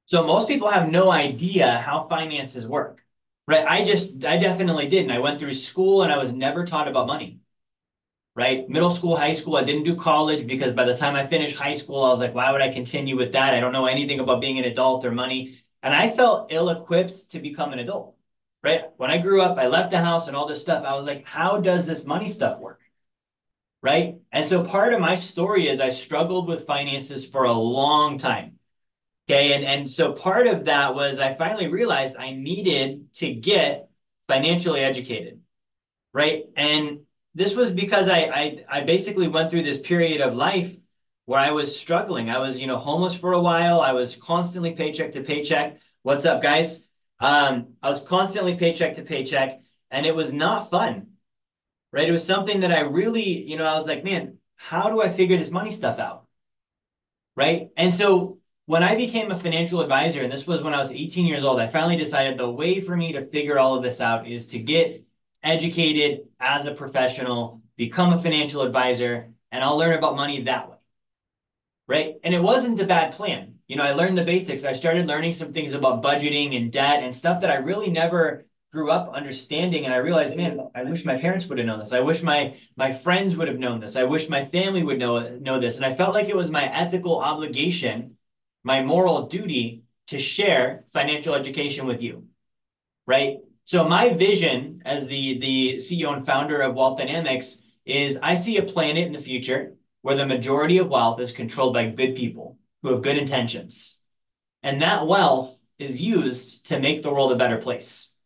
So most people have no idea how finances work, right? I definitely didn't. I went through school and I was never taught about money, right? Middle school, high school, I didn't do college because by the time I finished high school, I was like, why would I continue with that? I don't know anything about being an adult or money. And I felt ill-equipped to become an adult, right? When I grew up, I left the house and all this stuff. I was like, how does this money stuff work? Right? And so part of my story is I struggled with finances for a long time. Okay. And so part of that was I finally realized I needed to get financially educated. Right. And this was because I basically went through this period of life where I was struggling. I was, homeless for a while. I was constantly paycheck to paycheck. What's up, guys? I was constantly paycheck to paycheck, and it was not fun. Right. It was something that I really, I was like, man, how do I figure this money stuff out? Right. And so when I became a financial advisor, and this was when I was 18 years old, I finally decided the way for me to figure all of this out is to get educated as a professional, become a financial advisor, and I'll learn about money that way. Right. And it wasn't a bad plan. I learned the basics. I started learning some things about budgeting and debt and stuff that I really never grew up understanding. And I realized, man, I wish my parents would have known this. I wish my friends would have known this. I wish my family would know this. And I felt like it was my ethical obligation, my moral duty to share financial education with you. Right. So my vision as the CEO and founder of Wealth Dynamics is I see a planet in the future where the majority of wealth is controlled by good people who have good intentions. And that wealth is used to make the world a better place.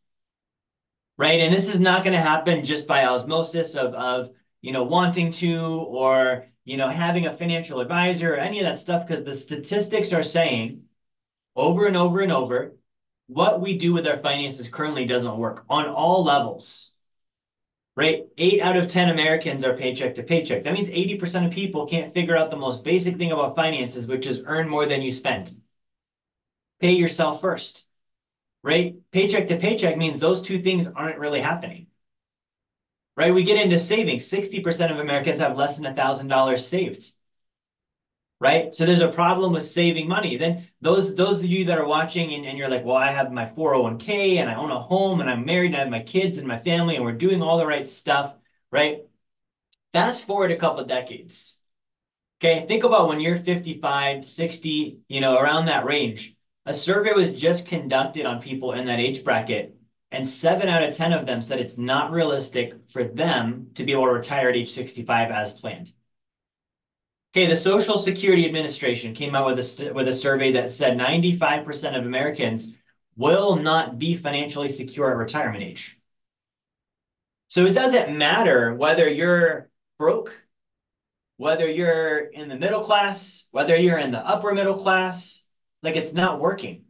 Right. And this is not going to happen just by osmosis of wanting to or, having a financial advisor or any of that stuff, because the statistics are saying over and over and over what we do with our finances currently doesn't work on all levels. Right? 8 out of 10 Americans are paycheck to paycheck. That means 80% of people can't figure out the most basic thing about finances, which is earn more than you spend. Pay yourself first, right? Paycheck to paycheck means those two things aren't really happening, right? We get into savings. 60% of Americans have less than $1,000 saved, right? So there's a problem with saving money. Then those of you that are watching and you're like, well, I have my 401k and I own a home and I'm married and I have my kids and my family and we're doing all the right stuff, right? Fast forward a couple of decades. Okay, think about when you're 55, 60, around that range. A survey was just conducted on people in that age bracket, and 7 out of 10 of them said it's not realistic for them to be able to retire at age 65 as planned. Okay, the Social Security Administration came out with a survey that said 95% of Americans will not be financially secure at retirement age. So it doesn't matter whether you're broke, whether you're in the middle class, whether you're in the upper middle class, like it's not working,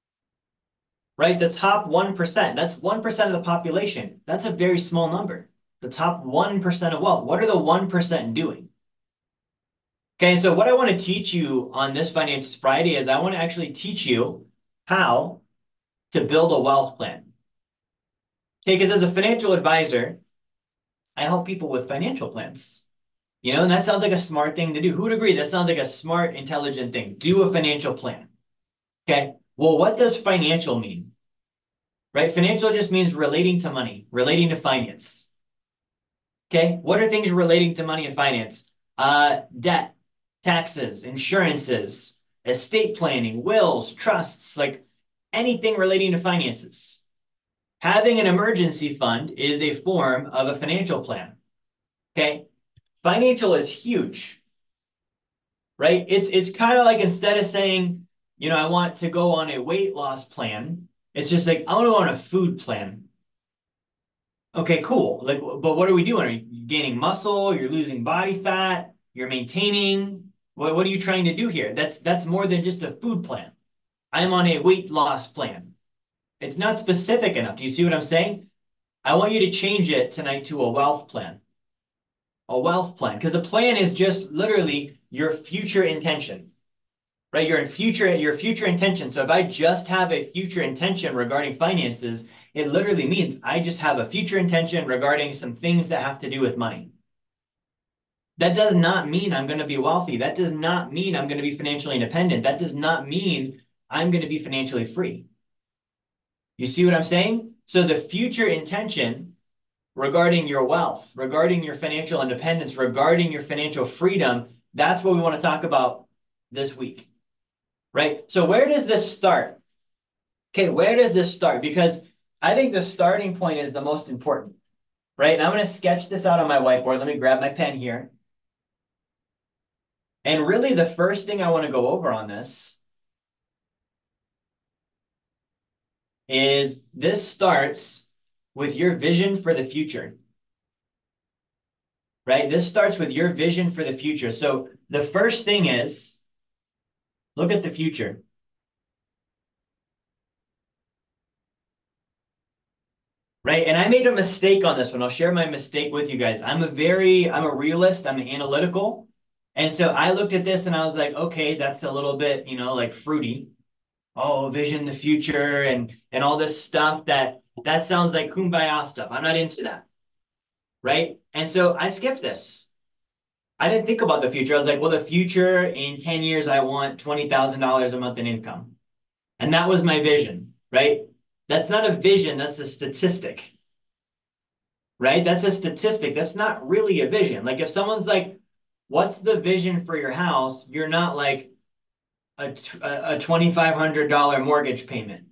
right? The top 1%, that's 1% of the population. That's a very small number. The top 1% of wealth. What are the 1% doing? Okay, and so what I want to teach you on this Finance Friday is I want to actually teach you how to build a wealth plan. Okay, because as a financial advisor, I help people with financial plans. And that sounds like a smart thing to do. Who would agree? That sounds like a smart, intelligent thing. Do a financial plan. Okay. Well, what does financial mean? Right? Financial just means relating to money, relating to finance. Okay. What are things relating to money and finance? Debt, taxes, insurances, estate planning, wills, trusts, like anything relating to finances. Having an emergency fund is a form of a financial plan. Okay. Financial is huge, right? It's kind of like instead of saying, I want to go on a weight loss plan, it's just like I want to go on a food plan. Okay, cool. Like, but what are we doing? Are you gaining muscle? You're losing body fat? You're maintaining? What are you trying to do here? That's more than just a food plan. I'm on a weight loss plan. It's not specific enough. Do you see what I'm saying? I want you to change it tonight to a wealth plan. A wealth plan, because a plan is just literally your future intention, right? Your future intention. So if I just have a future intention regarding finances, it literally means I just have a future intention regarding some things that have to do with money. That does not mean I'm going to be wealthy. That does not mean I'm going to be financially independent. That does not mean I'm going to be financially free. You see what I'm saying? So the future intention regarding your wealth, regarding your financial independence, regarding your financial freedom, that's what we want to talk about this week, right? So where does this start? Okay, where does this start? Because I think the starting point is the most important, right? And I'm going to sketch this out on my whiteboard. Let me grab my pen here. And really the first thing I want to go over on this is this starts with your vision for the future, right? This starts with your vision for the future. So the first thing is look at the future. Right. And I made a mistake on this one. I'll share my mistake with you guys. I'm a realist. I'm analytical. And so I looked at this and I was like, okay, that's a little bit, like fruity. Oh, vision the future and all this stuff that sounds like kumbaya stuff. I'm not into that. Right. And so I skipped this. I didn't think about the future. I was like, well, the future in 10 years, I want $20,000 a month in income. And that was my vision, right? That's not a vision, that's a statistic, right? That's a statistic. That's not really a vision. Like if someone's like, what's the vision for your house? You're not like a $2,500 mortgage payment.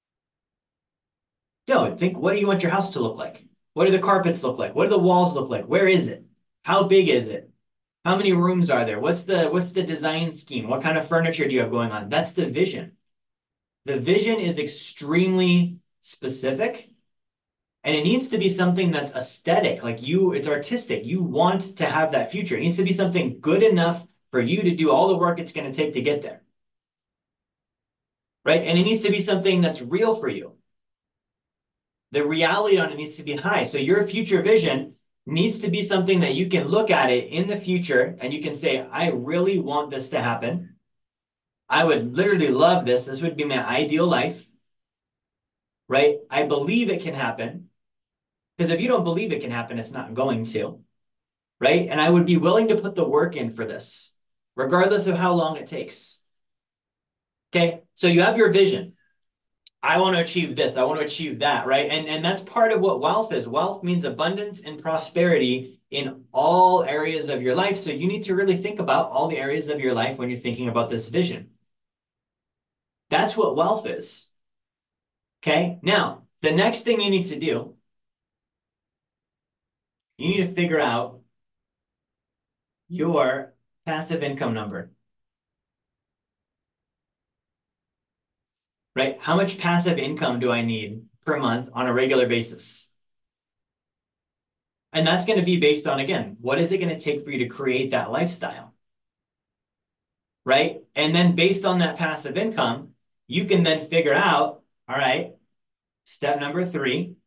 No, think, what do you want your house to look like? What do the carpets look like? What do the walls look like? Where is it? How big is it? How many rooms are there? What's the design scheme? What kind of furniture do you have going on? That's the vision. The vision is extremely specific and it needs to be something that's aesthetic. Like it's artistic. You want to have that future. It needs to be something good enough for you to do all the work it's going to take to get there. Right? And it needs to be something that's real for you. The reality on it needs to be high. So your future vision needs to be something that you can look at it in the future and you can say, I really want this to happen. I would literally love this. This would be my ideal life, right? I believe it can happen. Because if you don't believe it can happen, it's not going to, right? And I would be willing to put the work in for this, regardless of how long it takes. Okay, so you have your vision. I want to achieve this. I want to achieve that, right? And that's part of what wealth is. Wealth means abundance and prosperity in all areas of your life. So you need to really think about all the areas of your life when you're thinking about this vision. That's what wealth is. Okay, now the next thing you need to do, you need to figure out your passive income number, right? How much passive income do I need per month on a regular basis? And that's going to be based on, again, what is it going to take for you to create that lifestyle? Right? And then based on that passive income, you can then figure out, all right, step number 3,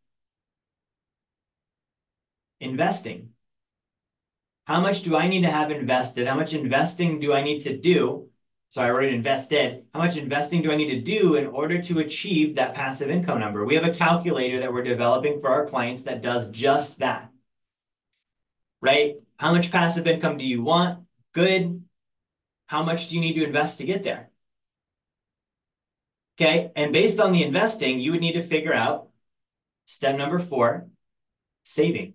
investing. How much do I need to have invested? How much investing do I need to do? So I already invested. How much investing do I need to do in order to achieve that passive income number? We have a calculator that we're developing for our clients that does just that. Right? How much passive income do you want? Good. How much do you need to invest to get there? Okay. And based on the investing, you would need to figure out step number 4, saving.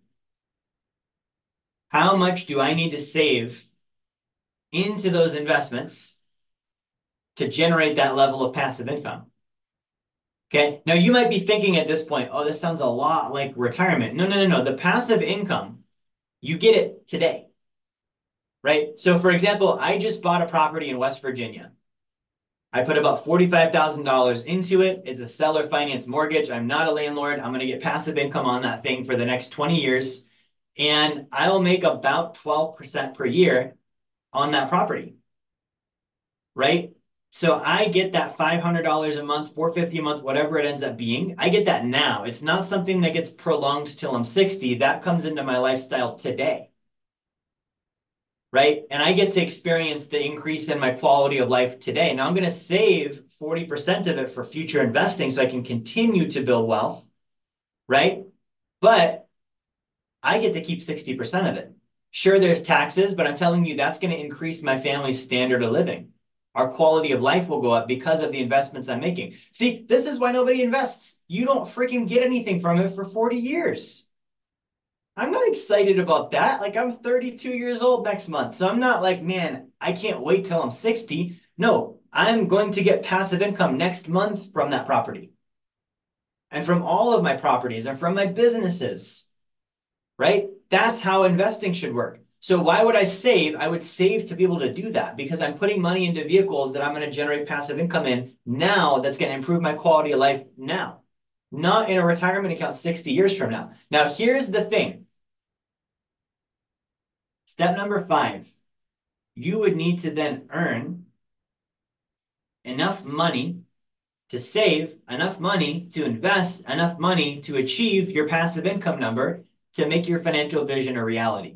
How much do I need to save into those investments to generate that level of passive income? Okay. Now you might be thinking at this point, oh, this sounds a lot like retirement. No. The passive income, you get it today, right? So for example, I just bought a property in West Virginia. I put about $45,000 into it. It's a seller finance mortgage. I'm not a landlord. I'm going to get passive income on that thing for the next 20 years. And I will make about 12% per year on that property, right? So I get that $500 a month, $450 a month, whatever it ends up being. I get that now. It's not something that gets prolonged till I'm 60. That comes into my lifestyle today, right? And I get to experience the increase in my quality of life today. Now I'm going to save 40% of it for future investing so I can continue to build wealth, right? But I get to keep 60% of it. Sure, there's taxes, but I'm telling you that's going to increase my family's standard of living. Our quality of life will go up because of the investments I'm making. See, this is why nobody invests. You don't freaking get anything from it for 40 years. I'm not excited about that. Like, I'm 32 years old next month. So I'm not like, man, I can't wait till I'm 60. No, I'm going to get passive income next month from that property and from all of my properties and from my businesses, right? That's how investing should work. So why would I save? I would save to be able to do that because I'm putting money into vehicles that I'm going to generate passive income in now that's going to improve my quality of life now, not in a retirement account 60 years from now. Now, here's the thing. Step number 5, you would need to then earn enough money to save, enough money to invest, enough money to achieve your passive income number to make your financial vision a reality.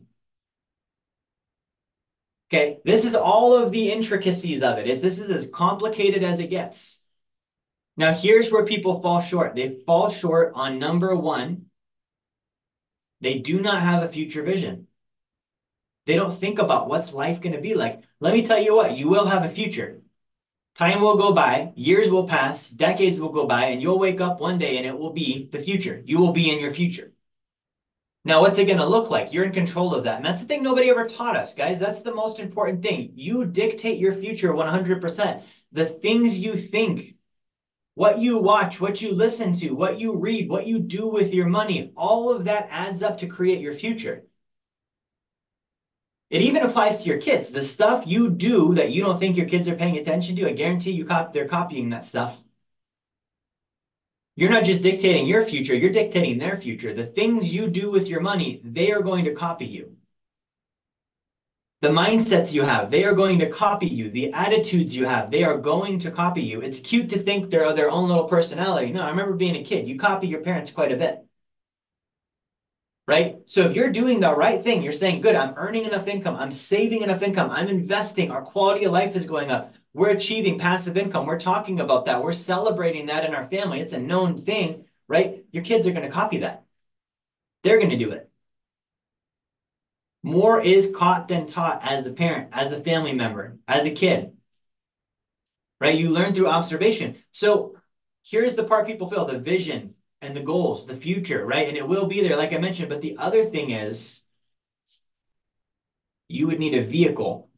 Okay, this is all of the intricacies of it. This is as complicated as it gets. Now, here's where people fall short. They fall short on number 1. They do not have a future vision. They don't think about what's life going to be like. Let me tell you what, you will have a future. Time will go by, years will pass, decades will go by, and you'll wake up one day and it will be the future. You will be in your future. Now, what's it going to look like? You're in control of that. And that's the thing nobody ever taught us, guys. That's the most important thing. You dictate your future 100%. The things you think, what you watch, what you listen to, what you read, what you do with your money, all of that adds up to create your future. It even applies to your kids. The stuff you do that you don't think your kids are paying attention to, I guarantee you they're copying that stuff. You're not just dictating your future, you're dictating their future. The things you do with your money, they are going to copy you. The mindsets you have, they are going to copy you. The attitudes you have, they are going to copy you. It's cute to think they're their own little personality. No, I remember being a kid. You copy your parents quite a bit. Right? So if you're doing the right thing, you're saying, good, I'm earning enough income, I'm saving enough income, I'm investing, our quality of life is going up, we're achieving passive income, we're talking about that, we're celebrating that in our family, it's a known thing, right? Your kids are going to copy that. They're going to do it. More is caught than taught as a parent, as a family member, as a kid, right? You learn through observation. So here's the part people fail, the vision and the goals, the future, right? And it will be there, like I mentioned. But the other thing is you would need a vehicle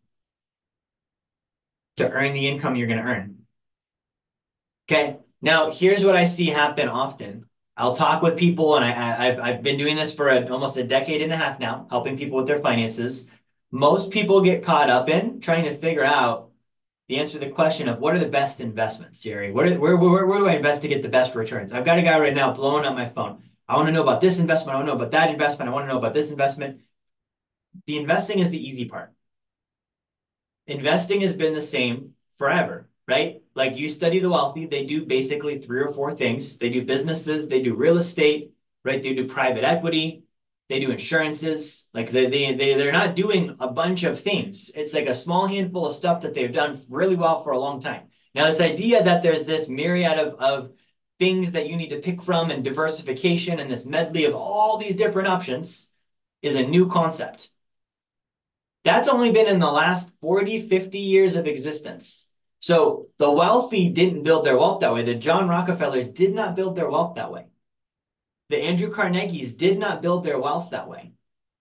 to earn the income you're going to earn. Okay. Now, here's what I see happen often. I'll talk with people, and I've been doing this for almost a decade and a half now, helping people with their finances. Most people get caught up in trying to figure out the answer to the question of what are the best investments, Jerry? Where do I invest to get the best returns? I've got a guy right now blowing up my phone. I want to know about this investment. I want to know about that investment. I want to know about this investment. The investing is the easy part. Investing has been the same forever, right? Like you study the wealthy, they do basically 3 or 4 things. They do businesses, they do real estate, right? They do private equity, they do insurances. Like they're not doing a bunch of things. It's like a small handful of stuff that they've done really well for a long time. Now, this idea that there's this myriad of things that you need to pick from and diversification and this medley of all these different options is a new concept. That's only been in the last 40, 50 years of existence. So the wealthy didn't build their wealth that way. The John Rockefellers did not build their wealth that way. The Andrew Carnegies did not build their wealth that way.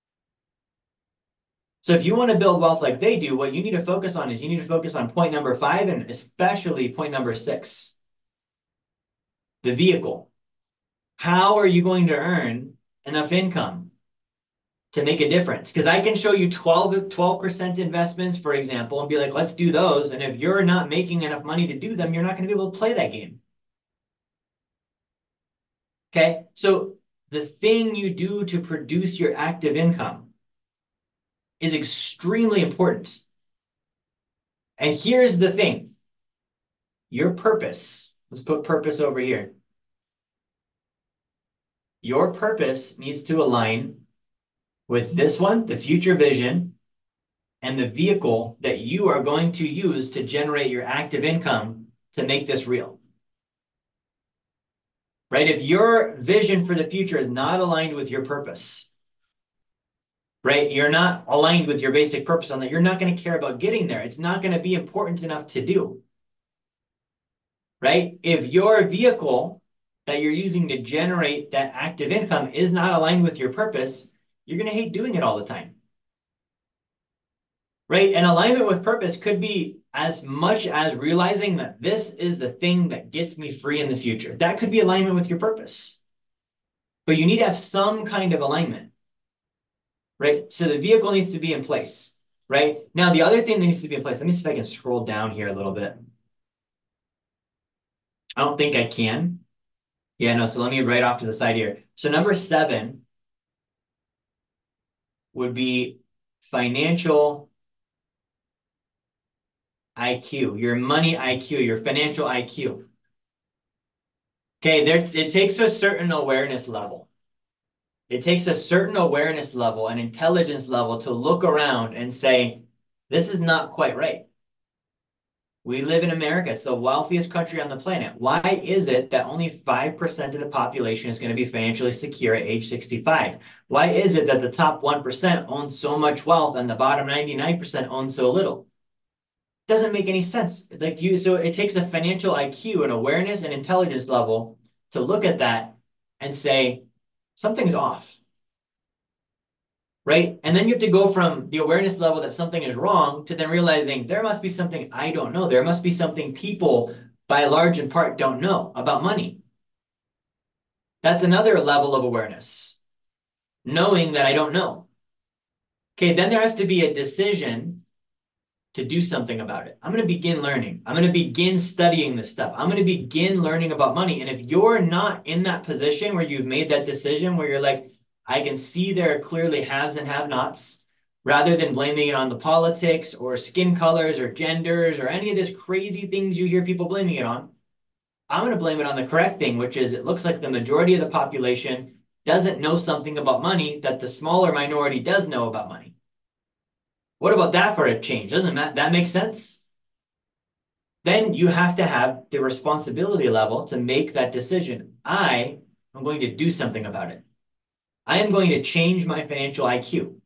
So if you want to build wealth like they do, what you need to focus on is you need to focus on point number 5 and especially point number 6. The vehicle. How are you going to earn enough income to make a difference? Because I can show you 12% investments, for example, and be like, let's do those. And if you're not making enough money to do them, you're not going to be able to play that game. Okay, so the thing you do to produce your active income is extremely important. And here's the thing. Your purpose, let's put purpose over here. Your purpose needs to align with this one, the future vision, and the vehicle that you are going to use to generate your active income to make this real. Right? If your vision for the future is not aligned with your purpose, right? You're not aligned with your basic purpose on that. You're not going to care about getting there. It's not going to be important enough to do, right? If your vehicle that you're using to generate that active income is not aligned with your purpose, you're going to hate doing it all the time, right? And alignment with purpose could be as much as realizing that this is the thing that gets me free in the future. That could be alignment with your purpose, but you need to have some kind of alignment, right? So the vehicle needs to be in place, right? Now, the other thing that needs to be in place, let me see if I can scroll down here a little bit. I don't think I can. Yeah, no, so let me right off to the side here. So number 7 would be financial IQ, your money IQ, your financial IQ. Okay, it takes a certain awareness level. It takes a certain awareness level and intelligence level to look around and say, this is not quite right. We live in America. It's the wealthiest country on the planet. Why is it that only 5% of the population is going to be financially secure at age 65? Why is it that the top 1% owns so much wealth and the bottom 99% owns so little? Doesn't make any sense. So it takes a financial IQ, an awareness and intelligence level to look at that and say, something's off. Right? And then you have to go from the awareness level that something is wrong to then realizing there must be something I don't know. There must be something people, by large and part, don't know about money. That's another level of awareness, knowing that I don't know. Okay, then there has to be a decision to do something about it. I'm going to begin learning. I'm going to begin studying this stuff. I'm going to begin learning about money. And if you're not in that position where you've made that decision, where you're like, I can see there are clearly haves and have-nots, rather than blaming it on the politics or skin colors or genders or any of this crazy things you hear people blaming it on, I'm going to blame it on the correct thing, which is it looks like the majority of the population doesn't know something about money that the smaller minority does know about money. What about that for a change? Doesn't that make sense? Then you have to have the responsibility level to make that decision. I am going to do something about it. I am going to change my financial IQ.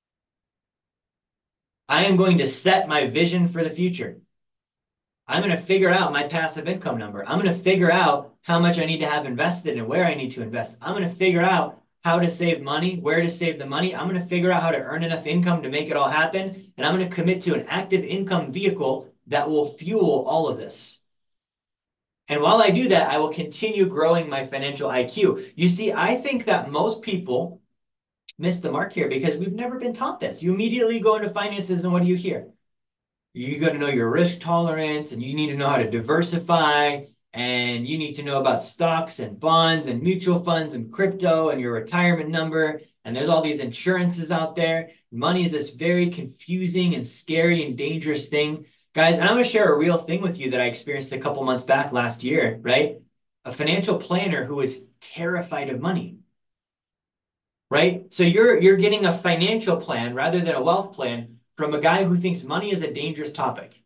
I am going to set my vision for the future. I'm going to figure out my passive income number. I'm going to figure out how much I need to have invested and where I need to invest. I'm going to figure out how to save money, where to save the money. I'm going to figure out how to earn enough income to make it all happen. And I'm going to commit to an active income vehicle that will fuel all of this. And while I do that, I will continue growing my financial IQ. You see, I think that most people miss the mark here because we've never been taught this. You immediately go into finances and what do you hear? You got to know your risk tolerance and you need to know how to diversify and you need to know about stocks and bonds and mutual funds and crypto and your retirement number. And there's all these insurances out there. Money is this very confusing and scary and dangerous thing. Guys, and I'm going to share a real thing with you that I experienced a couple months back last year, right? A financial planner who was terrified of money, right? So you're getting a financial plan rather than a wealth plan from a guy who thinks money is a dangerous topic,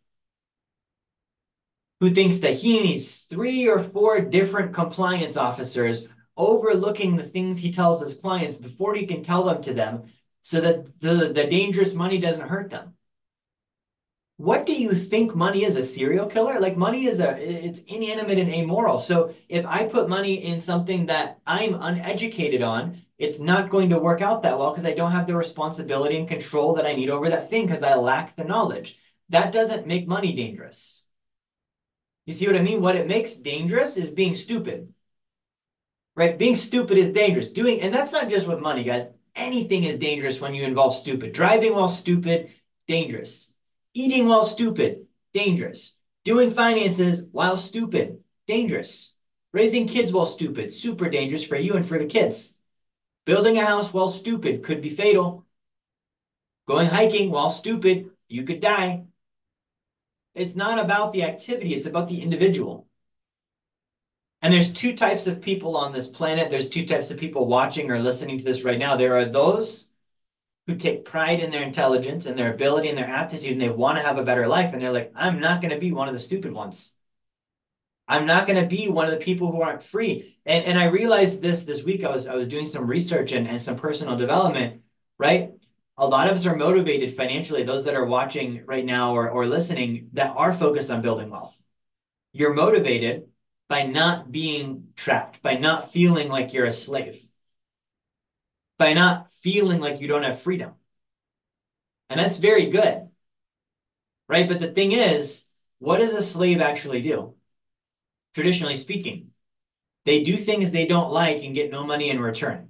who thinks that he needs 3 or 4 different compliance officers overlooking the things he tells his clients before he can tell them to them so that the dangerous money doesn't hurt them. What do you think money is? A serial killer? Like money is it's inanimate and amoral. So if I put money in something that I'm uneducated on, it's not going to work out that well because I don't have the responsibility and control that I need over that thing because I lack the knowledge. That doesn't make money dangerous. You see what I mean? What it makes dangerous is being stupid, right? Being stupid is dangerous. And that's not just with money, guys. Anything is dangerous when you involve stupid. Driving while stupid, dangerous. Eating while stupid, dangerous. Doing finances while stupid, dangerous. Raising kids while stupid, super dangerous for you and for the kids. Building a house while stupid could be fatal. Going hiking while stupid, you could die. It's not about the activity, it's about the individual. And there's 2 types of people on this planet. There's 2 types of people watching or listening to this right now. There are those who take pride in their intelligence and their ability and their aptitude, and they want to have a better life. And they're like, I'm not going to be one of the stupid ones. I'm not going to be one of the people who aren't free. And I realized this week. I was doing some research and some personal development, right? a lot of us are motivated financially, those that are watching right now or listening that are focused on building wealth. You're motivated by not being trapped, by not feeling like you're a slave, by not feeling like you don't have freedom. And that's very good, right? But the thing is, what does a slave actually do? Traditionally speaking, they do things they don't like and get no money in return.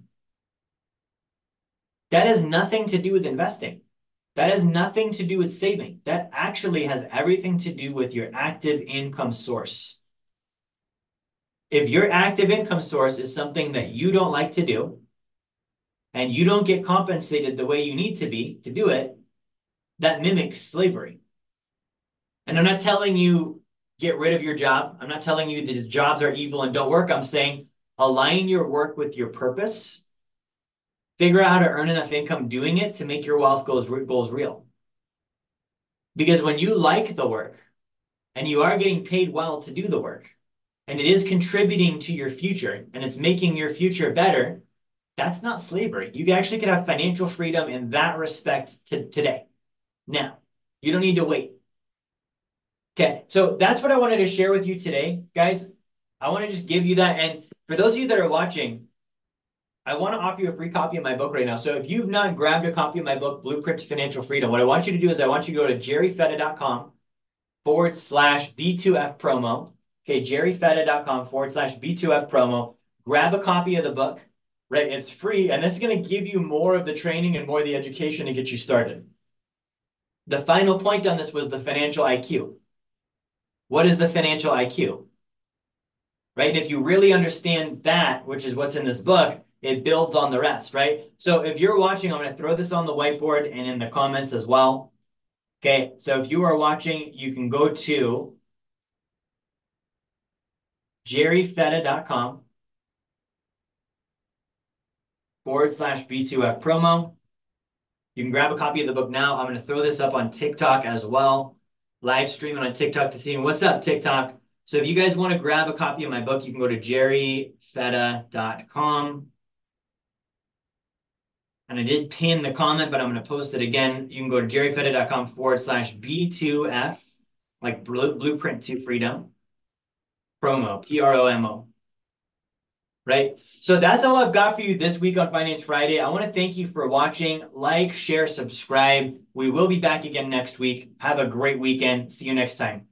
That has nothing to do with investing. That has nothing to do with saving. That actually has everything to do with your active income source. If your active income source is something that you don't like to do, and you don't get compensated the way you need to be to do it, that mimics slavery. And I'm not telling you get rid of your job. I'm not telling you that jobs are evil and don't work. I'm saying align your work with your purpose. Figure out how to earn enough income doing it to make your wealth goals real. Because when you like the work and you are getting paid well to do the work, and it is contributing to your future and it's making your future better, that's not slavery. You actually can have financial freedom in that respect today. Now, you don't need to wait. Okay, so that's what I wanted to share with you today, guys. I want to just give you that. And for those of you that are watching, I want to offer you a free copy of my book right now. So if you've not grabbed a copy of my book, Blueprint to Financial Freedom, what I want you to do is I want you to go to jerryfetta.com/B2F promo. Okay, jerryfetta.com/B2F promo. Grab a copy of the book, right? It's free, and this is going to give you more of the training and more of the education to get you started. The final point on this was the financial IQ. What is the financial IQ? Right? And if you really understand that, which is what's in this book, it builds on the rest, right? So if you're watching, I'm going to throw this on the whiteboard and in the comments as well. Okay, so if you are watching, you can go to jerryfetta.com/B2F promo. You can grab a copy of the book now. I'm going to throw this up on TikTok as well. Live streaming on TikTok to see what's up, TikTok. So if you guys want to grab a copy of my book, you can go to jerryfetta.com. And I did pin the comment, but I'm going to post it again. You can go to jerryfetta.com/B2F, like Blueprint to Freedom, promo, PROMO. Right? So that's all I've got for you this week on Finance Friday. I want to thank you for watching. Like, share, subscribe. We will be back again next week. Have a great weekend. See you next time.